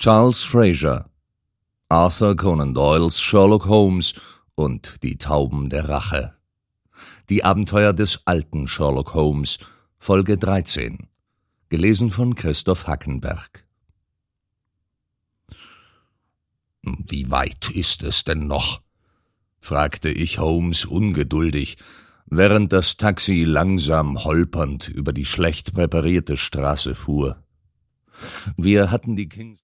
Charles Fraser, Arthur Conan Doyles Sherlock Holmes und die Tauben der Rache. Die Abenteuer des alten Sherlock Holmes, Folge 13. Gelesen von Christoph Hackenberg. »Wie weit ist es denn noch?« fragte ich Holmes ungeduldig, während das Taxi langsam holpernd über die schlecht präparierte Straße fuhr. Wir hatten die